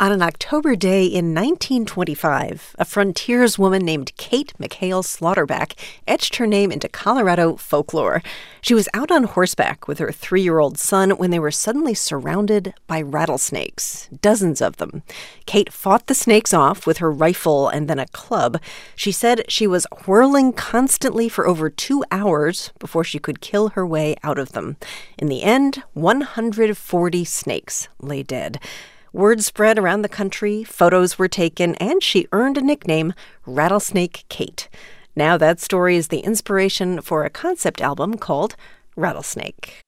On an October day in 1925, a frontierswoman named Kate McHale Slaughterback etched her name into Colorado folklore. She was out on horseback with her 3-year-old son when they were suddenly surrounded by rattlesnakes, dozens of them. Kate fought the snakes off with her rifle and then a club. She said she was whirling constantly for over 2 hours before she could kill her way out of them. In the end, 140 snakes lay dead. Word spread around the country, photos were taken, and she earned a nickname, Rattlesnake Kate. Now that story is the inspiration for a concept album called Rattlesnake.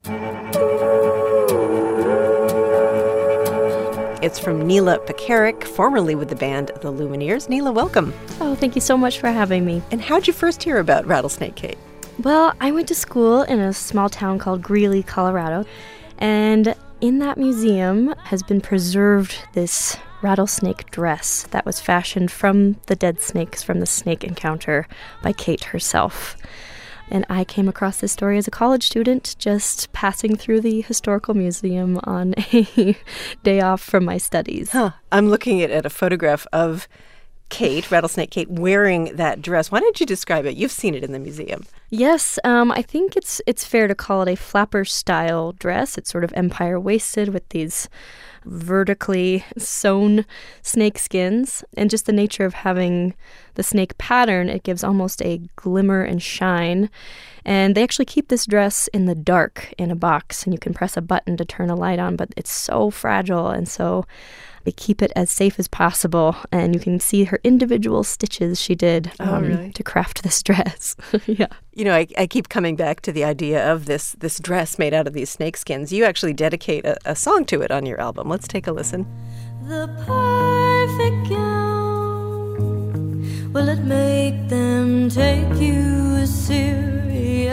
It's from Neela Pekarik, formerly with the band The Lumineers. Neela, welcome. Oh, thank you so much for having me. And how'd you first hear about Rattlesnake Kate? Well, I went to school in a small town called Greeley, Colorado, and in that museum has been preserved this rattlesnake dress that was fashioned from the dead snakes from the snake encounter by Kate herself. And I came across this story as a college student just passing through the historical museum on a day off from my studies. I'm looking at a photograph of Kate, Rattlesnake Kate, wearing that dress. Why don't you describe it? You've seen it in the museum. Yes, I think it's fair to call it a flapper-style dress. It's sort of empire-waisted with these vertically sewn snake skins. And just the nature of having the snake pattern, it gives almost a glimmer and shine. And they actually keep this dress in the dark in a box, and you can press a button to turn a light on, but it's so fragile, and so they keep it as safe as possible, and you can see her individual stitches she did to craft this dress. Yeah. You know, I keep coming back to the idea of this dress made out of these snake skins. You actually dedicate a song to it on your album. Let's take a listen. The perfect gown, will it make them take you seriously?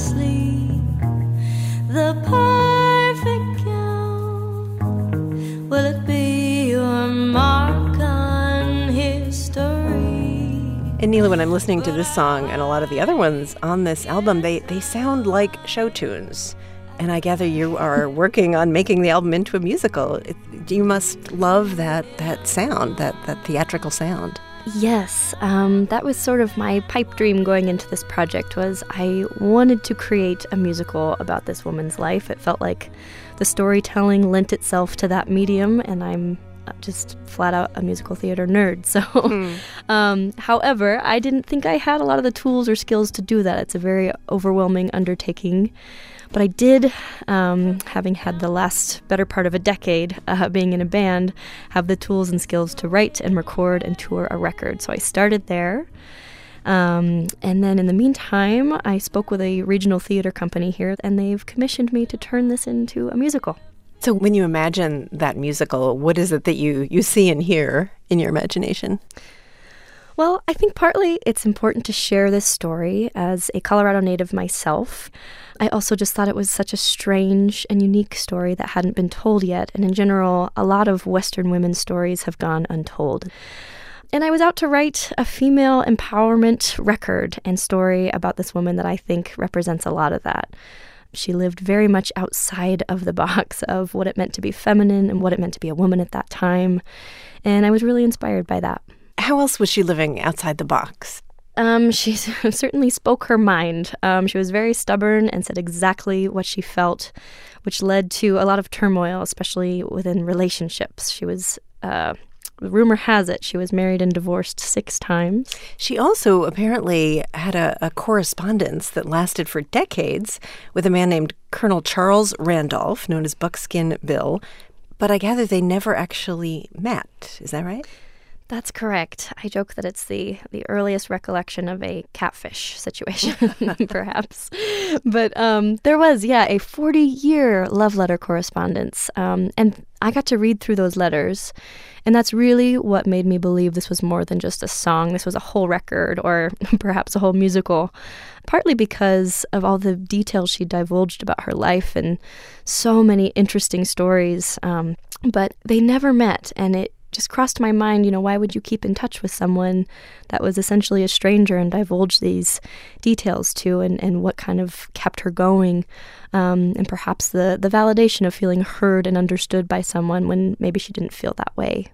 The perfect gown, will it be your mark on history? And Neela, when I'm listening to this song and a lot of the other ones on this album, they sound like show tunes. And I gather you are working on making the album into a musical. You must love that sound, that theatrical sound. Yes, that was sort of my pipe dream going into this project. Was I wanted to create a musical about this woman's life. It felt like the storytelling lent itself to that medium, and I'm just flat out a musical theater nerd. So, however, I didn't think I had a lot of the tools or skills to do that. It's a very overwhelming undertaking. But I did, having had the last better part of a decade being in a band, have the tools and skills to write and record and tour a record. So I started there. And then in the meantime, I spoke with a regional theater company here, and they've commissioned me to turn this into a musical. So when you imagine that musical, what is it that you see and hear in your imagination? Well, I think partly it's important to share this story as a Colorado native myself. I also just thought it was such a strange and unique story that hadn't been told yet. And in general, a lot of Western women's stories have gone untold. And I was out to write a female empowerment record and story about this woman that I think represents a lot of that. She lived very much outside of the box of what it meant to be feminine and what it meant to be a woman at that time. And I was really inspired by that. How else was she living outside the box? She certainly spoke her mind. She was very stubborn and said exactly what she felt, which led to a lot of turmoil, especially within relationships. She was, rumor has it, she was married and divorced 6 times. She also apparently had a correspondence that lasted for decades with a man named Colonel Charles Randolph, known as Buckskin Bill. But I gather they never actually met. Is that right? That's correct. I joke that it's the earliest recollection of a catfish situation, perhaps. But there was, a 40-year love letter correspondence. And I got to read through those letters. And that's really what made me believe this was more than just a song. This was a whole record, or perhaps a whole musical, partly because of all the details she divulged about her life and so many interesting stories. But they never met, and it just crossed my mind, why would you keep in touch with someone that was essentially a stranger and divulge these details to, and what kind of kept her going, and perhaps the validation of feeling heard and understood by someone when maybe she didn't feel that way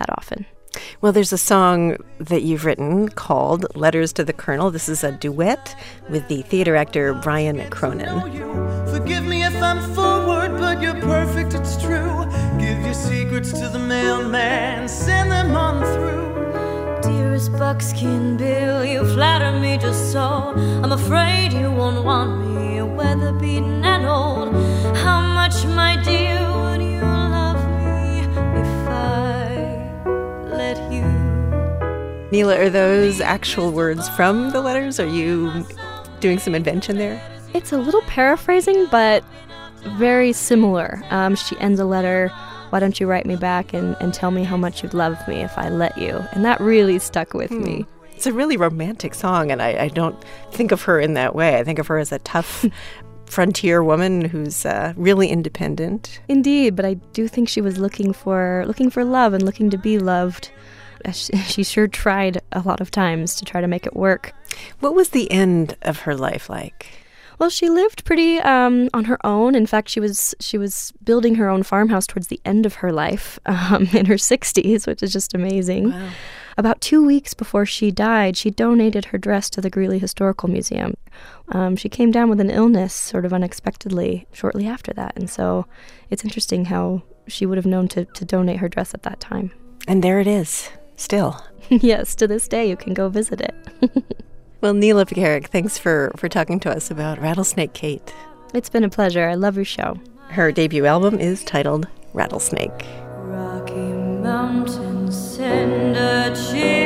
that often. Well, there's a song that you've written called Letters to the Colonel. This is a duet with the theater actor Brian Cronin. Forgive me if I'm forward, but you're perfect, it's true. Give your secrets to the mailman, send them on through. Dearest Buckskin Bill, you flatter me just so. I'm afraid you won't want me, weather-beaten and old. How much, my dear, would you love me if I let you? Neela, are those actual words from the letters? Are you doing some invention there? It's a little paraphrasing, but very similar. She ends a letter, "Why don't you write me back and tell me how much you'd love me if I let you?" And that really stuck with me. It's a really romantic song, and I don't think of her in that way. I think of her as a tough frontier woman who's really independent. Indeed, but I do think she was looking for love and looking to be loved. She sure tried a lot of times to try to make it work. What was the end of her life like? Well, she lived pretty on her own. In fact, she was building her own farmhouse towards the end of her life in her 60s, which is just amazing. Wow. About 2 weeks before she died, she donated her dress to the Greeley Historical Museum. She came down with an illness sort of unexpectedly shortly after that, and so it's interesting how she would have known to donate her dress at that time. And there it is, still. Yes, to this day you can go visit it. Well, Neela Pekarik, thanks for talking to us about Rattlesnake Kate. It's been a pleasure. I love your show. Her debut album is titled Rattlesnake. Rocky Mountains send a chill